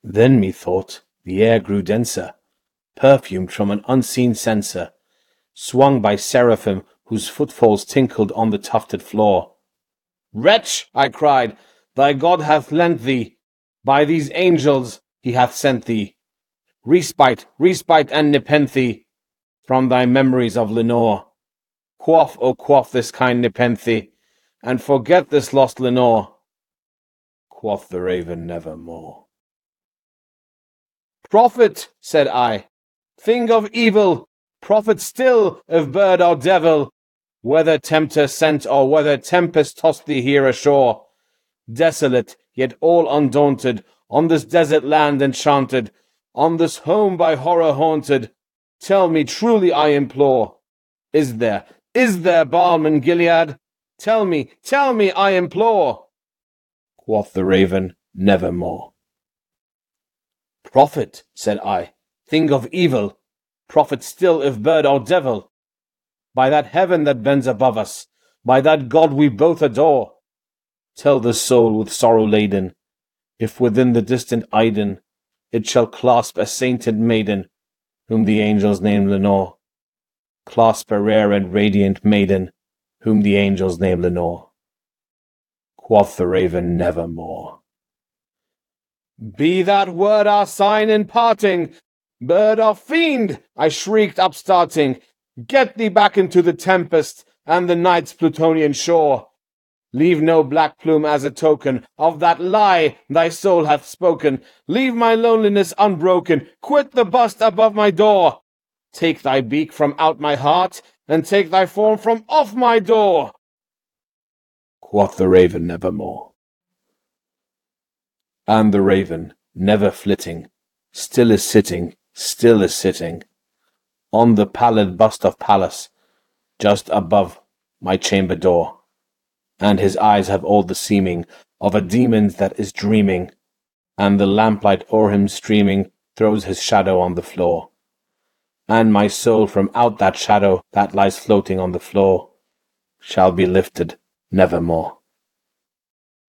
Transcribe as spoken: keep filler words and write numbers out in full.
Then methought the air grew denser, perfumed from an unseen censer, swung by seraphim whose footfalls tinkled on the tufted floor. "Wretch," I cried, "thy God hath lent thee, by these angels he hath sent thee, respite, respite and nepenthe from thy memories of Lenore. Quaff, O quaff this kind nepenthe, and forget this lost Lenore." Quoth the Raven, "Nevermore." "Prophet," said I, "thing of evil, prophet still, if bird or devil, whether tempter sent or whether tempest tossed thee here ashore, desolate, yet all undaunted, on this desert land enchanted, on this home by horror haunted, tell me truly, I implore, is there, is there balm in Gilead? Tell me, tell me, I implore." Quoth the Raven, "Nevermore." "Prophet," said I, "thing of evil, prophet still, if bird or devil, by that heaven that bends above us, by that God we both adore, tell the soul with sorrow laden, if within the distant Iden it shall clasp a sainted maiden, whom the angels name Lenore, clasp a rare and radiant maiden, whom the angels name Lenore." Quoth the Raven, "Nevermore." "Be that word our sign in parting, bird or fiend," I shrieked upstarting, "get thee back into the tempest and the night's Plutonian shore. Leave no black plume as a token of that lie thy soul hath spoken. Leave my loneliness unbroken. Quit the bust above my door. Take thy beak from out my heart, and take thy form from off my door." Quoth the Raven, "Nevermore." And the Raven, never flitting, still is sitting, still is sitting, on the pallid bust of Pallas, just above my chamber door, and his eyes have all the seeming of a demon's that is dreaming, and the lamplight o'er him streaming throws his shadow on the floor, and my soul from out that shadow that lies floating on the floor shall be lifted nevermore.